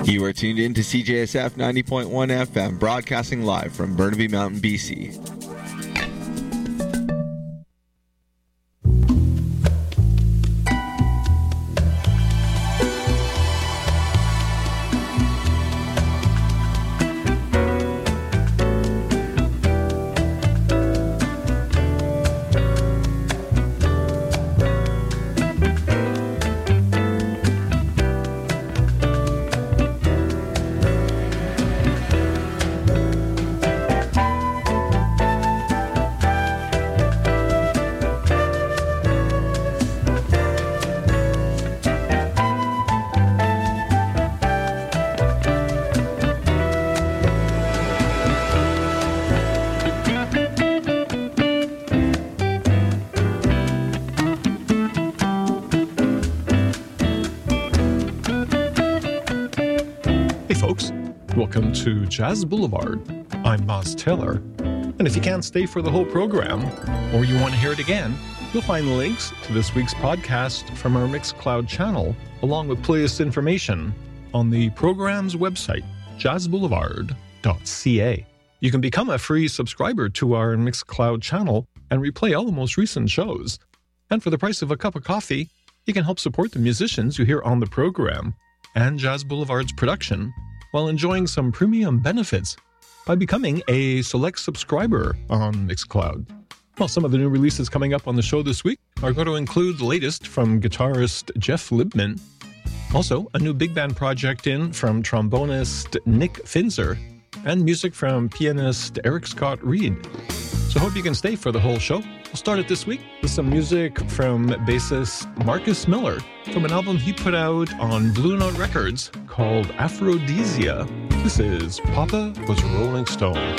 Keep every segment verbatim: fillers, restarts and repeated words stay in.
You are tuned in to C J S F ninety point one F M, broadcasting live from Burnaby Mountain, B C. Welcome to Jazz Boulevard. I'm Moz Taylor, and if you can't stay for the whole program, or you want to hear it again, you'll find links to this week's podcast from our Mixcloud channel, along with playlist information on the program's website, jazz boulevard dot c a. You can become a free subscriber to our Mixcloud channel and replay all the most recent shows. And for the price of a cup of coffee, you can help support the musicians you hear on the program and Jazz Boulevard's production, while enjoying some premium benefits by becoming a select subscriber on Mixcloud. Well, some of the new releases coming up on the show this week are going to include the latest from guitarist Jeff Libman, also a new big band project in from trombonist Nick Finzer, and music from pianist Eric Scott Reed. So I hope you can stay for the whole show. We'll start it this week with some music from bassist Marcus Miller from an album he put out on Blue Note Records called Aphrodisia. This is Papa Was a Rolling Stone.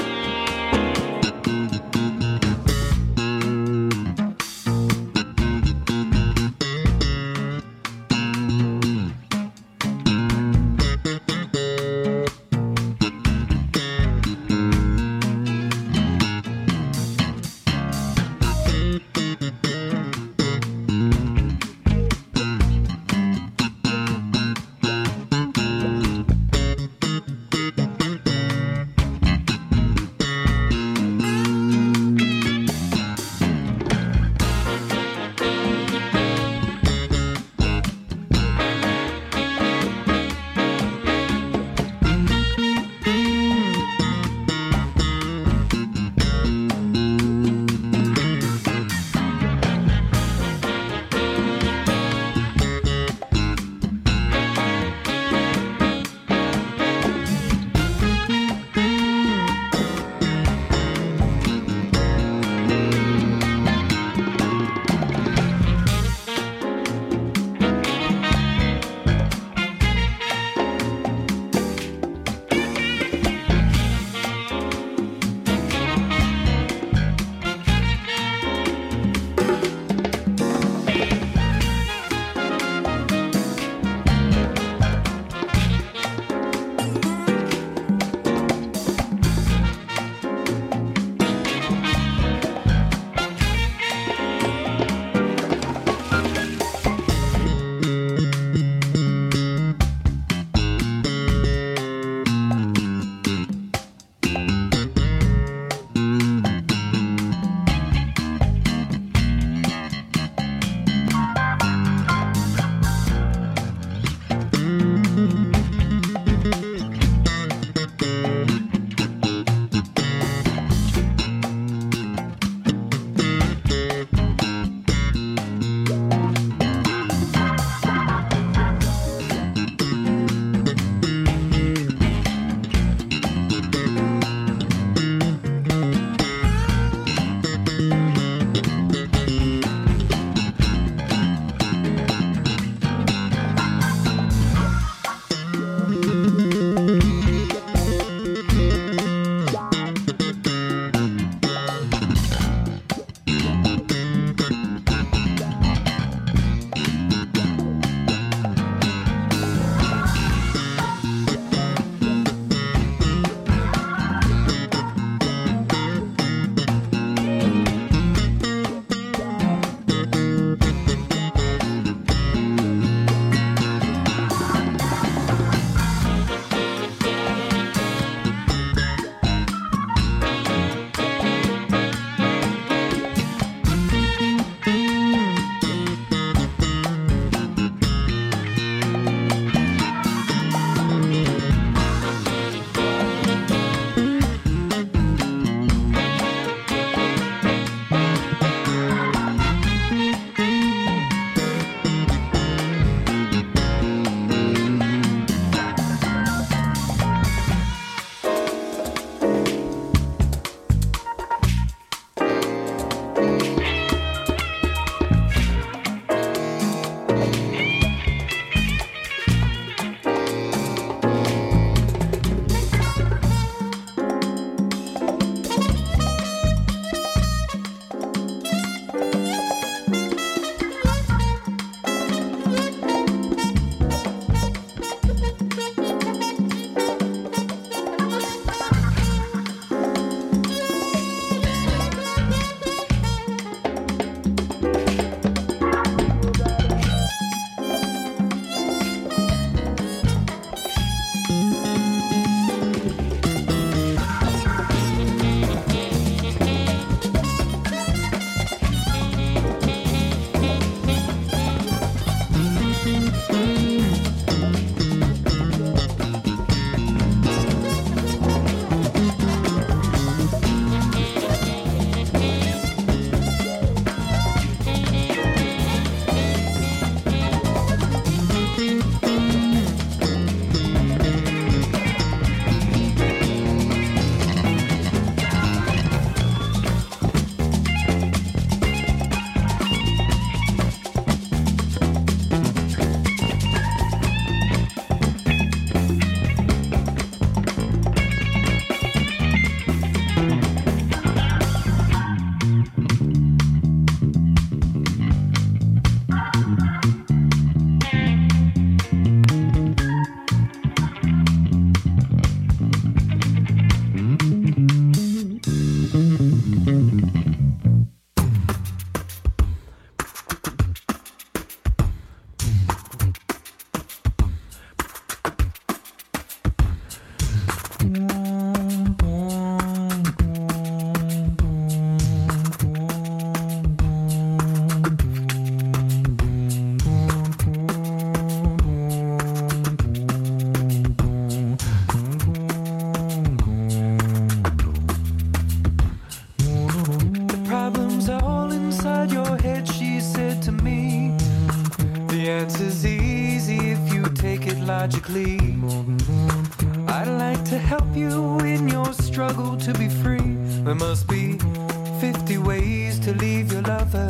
I'd like to help you in your struggle to be free. There must be fifty ways to leave your lover.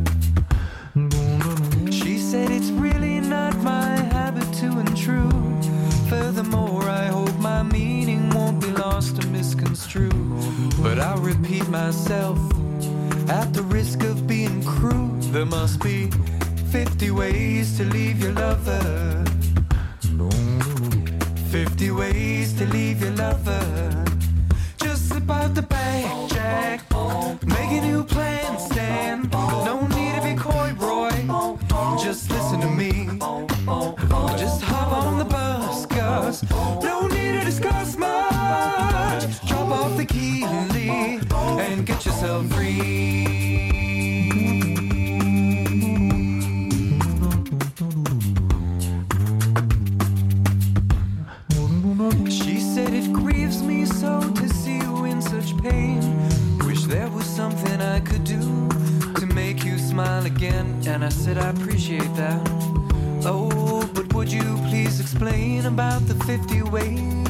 She said it's really not my habit to untrue. Furthermore, I hope my meaning won't be lost or misconstrued. But I'll repeat myself at the risk of being crude. There must be fifty ways to leave your lover. Fifty ways to leave your lover. Just slip out the bag, Jack. Make a new plan, Stan. No need to be coy, Roy. Just listen to me. Just hop on the bus, cause no need to discuss much. Drop off the key and leave and get yourself free. She said it grieves me so to see you in such pain. Wish there was something I could do to make you smile again. And I said I appreciate that. Oh, but would you please explain about the fifty ways?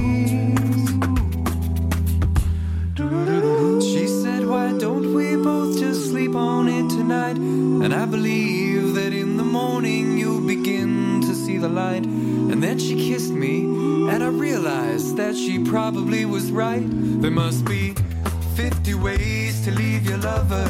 She said, why don't we both just sleep on it tonight? And I believe that in the morning you'll begin to see the light. And then she kissed me, and I realized that she probably was right. There must be fifty ways to leave your lover.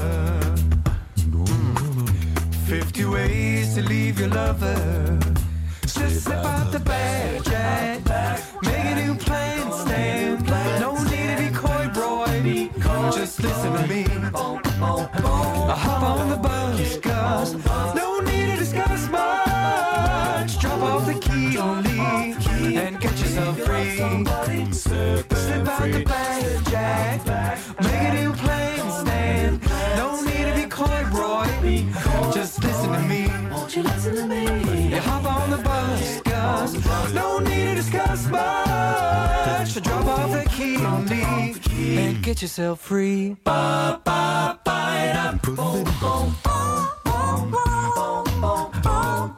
Fifty ways to leave your lover. Just slip out the bag, Jack. Make a new plan, Stan. No need to be coy, Roy. Just listen to me. I hop on the bus, cause no need to discuss much. Drop off the key or leave and get yourself free. Slip out the bag, Jack. Make a new plan, Stan. No need to be coy, Roy. Just listen to me. Won't you listen to me? You hop on the bus, cause no need to discuss much. Drop off the key and leave and get yourself free. Ba ba ba da boom boom boom boom boom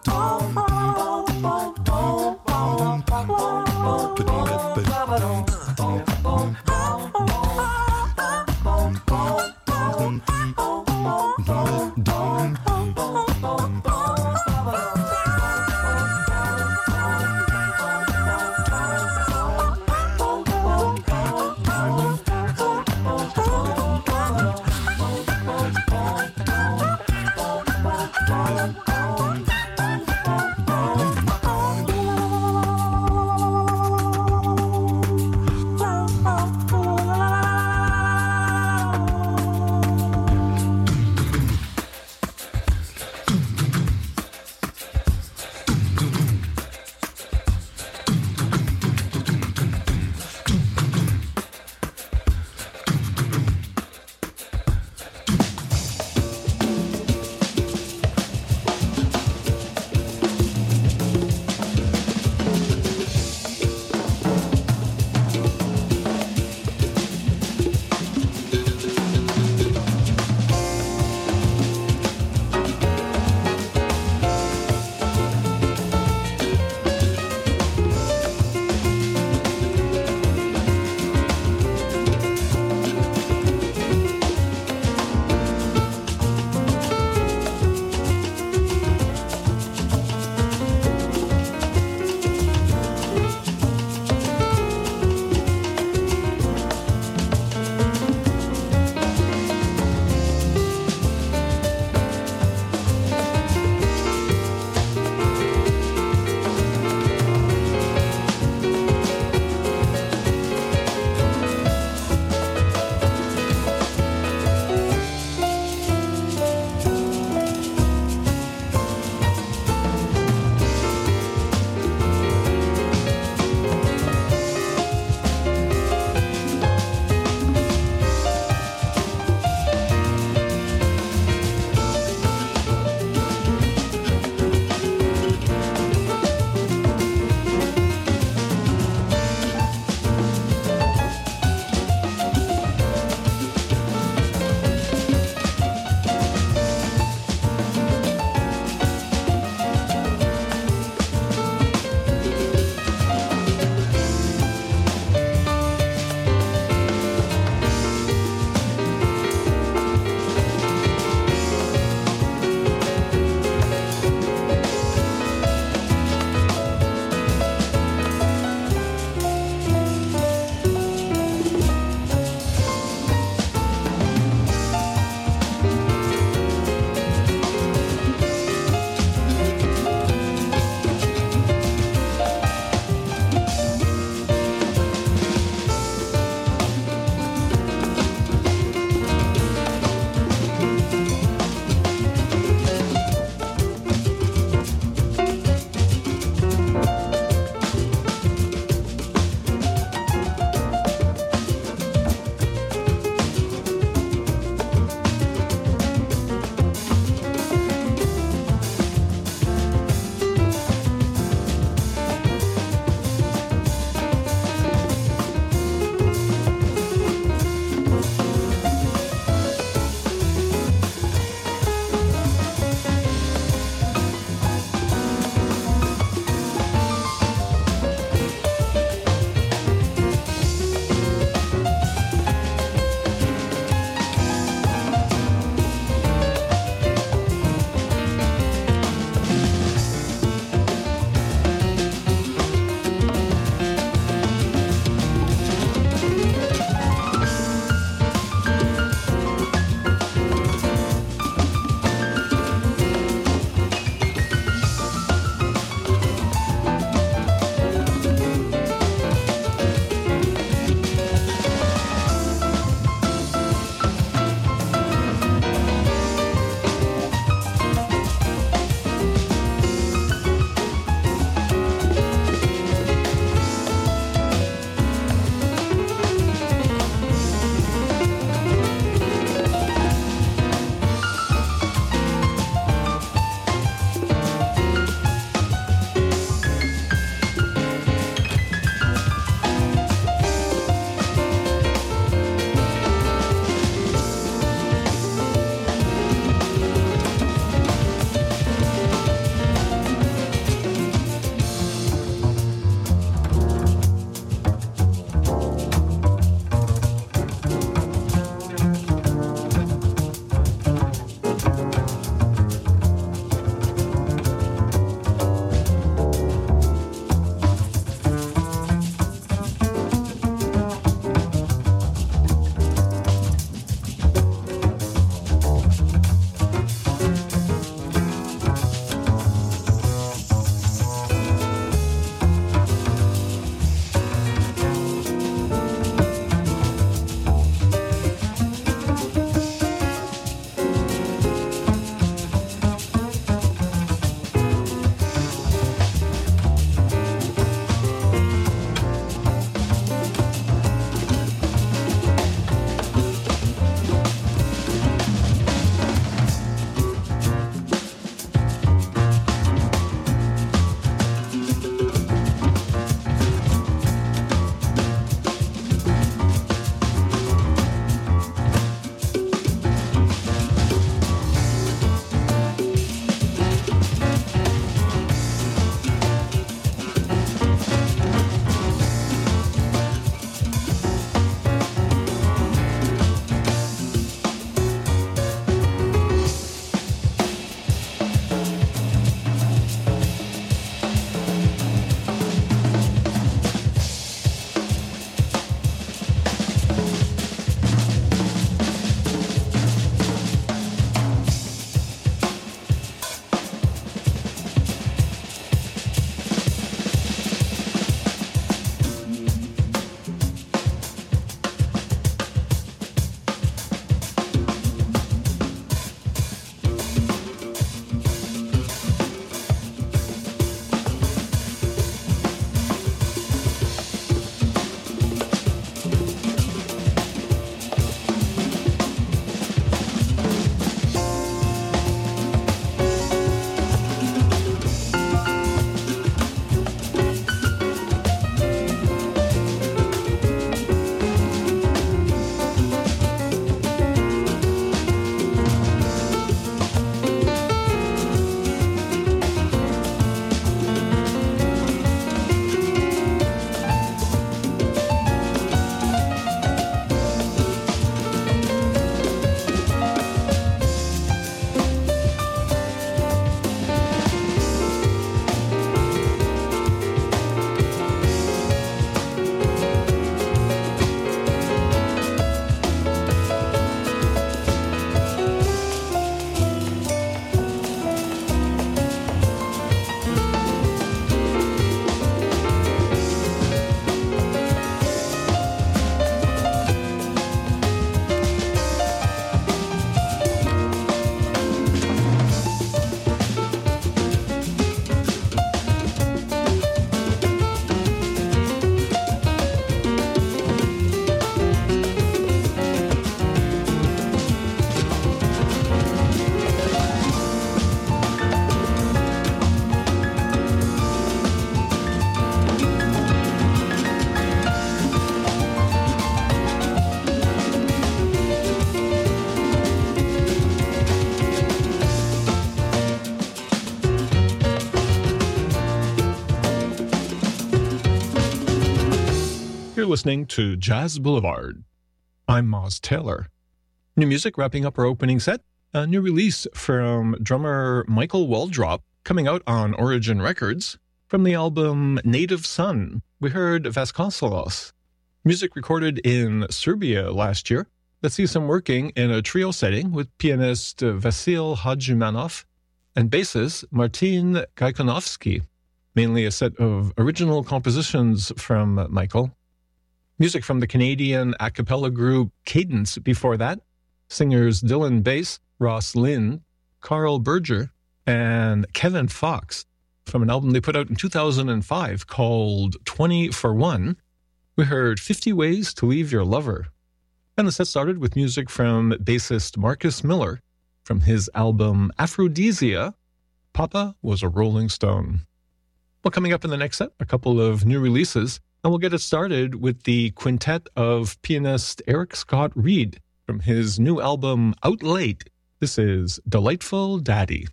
You're listening to Jazz Boulevard. I'm Moz Taylor. New music wrapping up our opening set. A new release from drummer Michael Waldrop coming out on Origin Records. From the album Native Son, we heard Vasconcelos. Music recorded in Serbia last year that sees him working in a trio setting with pianist Vasil Hadjimanov and bassist Martin Gajkonovsky. Mainly a set of original compositions from Michael. Music from the Canadian a cappella group Cadence before that. Singers Dylan Bass, Ross Lynn, Carl Berger, and Kevin Fox from an album they put out in two thousand five called twenty for one. We heard fifty Ways to Leave Your Lover. And the set started with music from bassist Marcus Miller from his album Aphrodisia, Papa Was a Rolling Stone. Well, coming up in the next set, a couple of new releases, and we'll get it started with the quintet of pianist Eric Scott Reed from his new album Out Late. This is Delightful Daddy.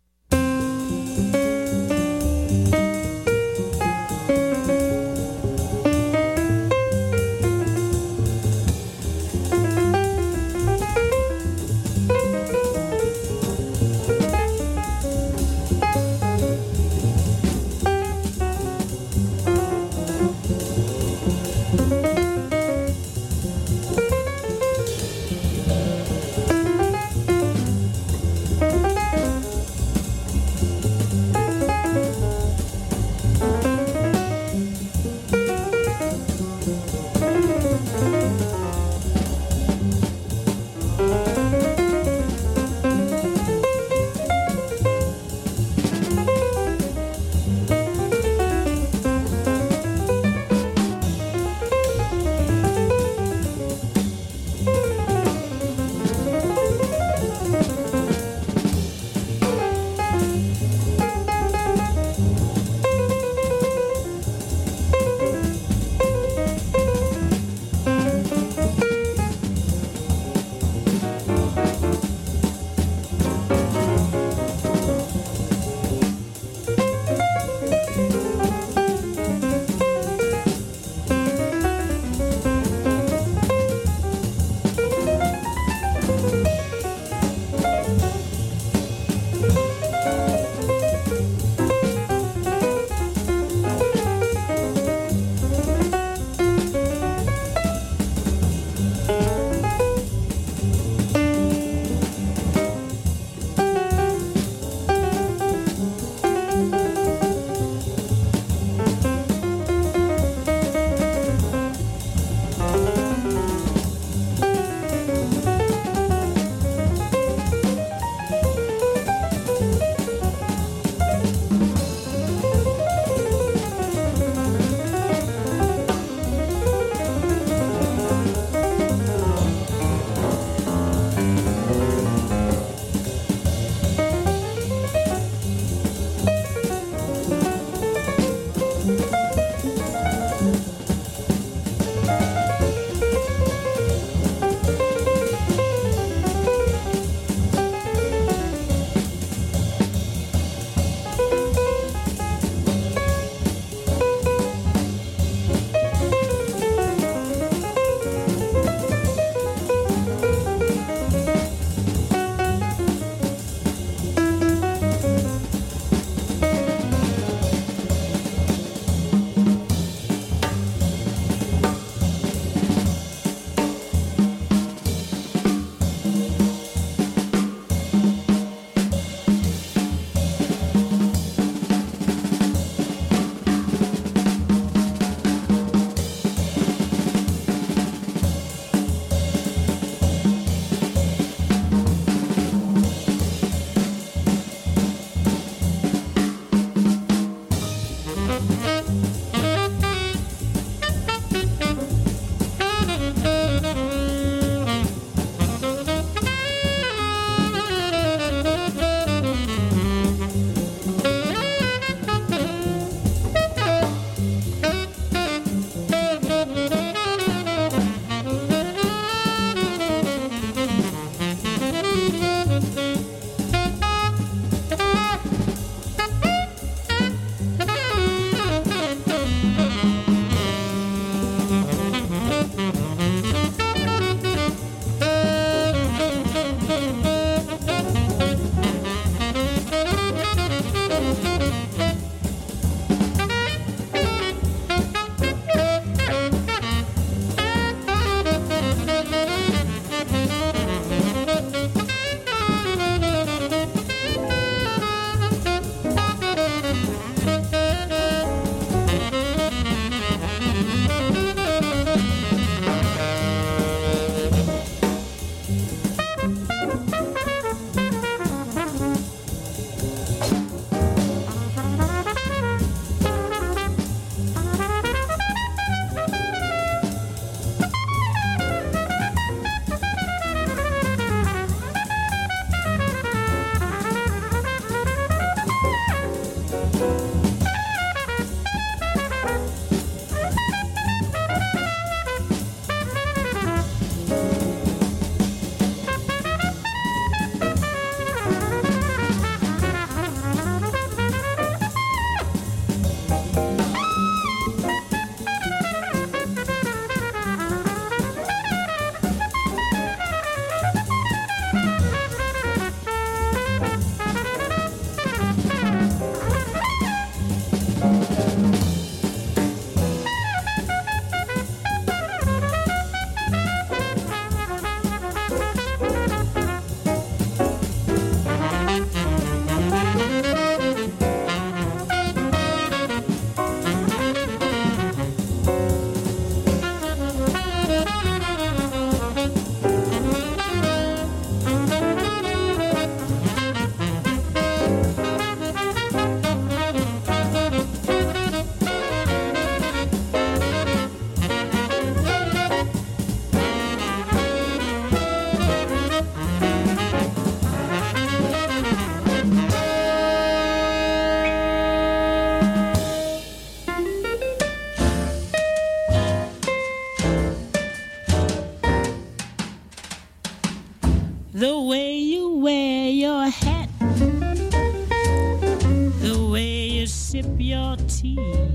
tea.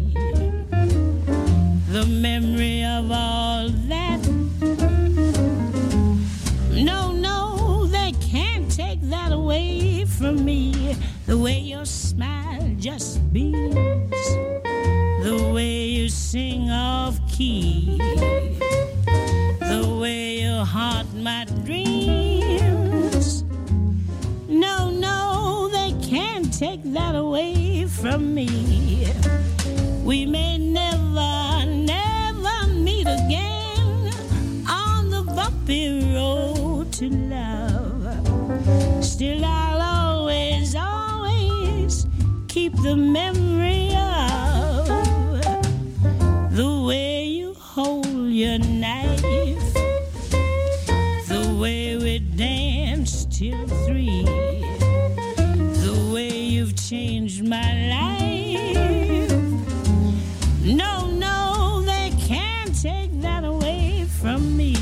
The memory of all that. No, no, they can't take that away from me. The way your smile just beams, the way you sing off key, the way you haunt my dreams. No, no, they can't take that away from me. We may never, never meet again on the bumpy road to love. Still, I'll always, always keep the memory of the way you hold your knife, the way we danced till three, the way you've changed my life. No, no, they can't take that away from me.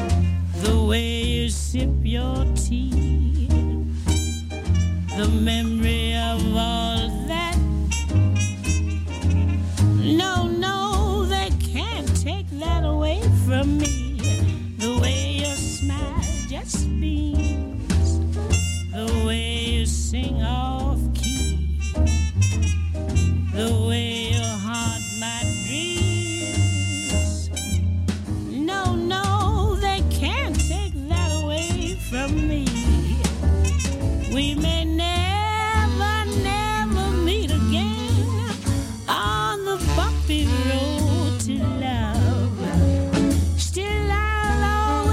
Sip your tea, the memory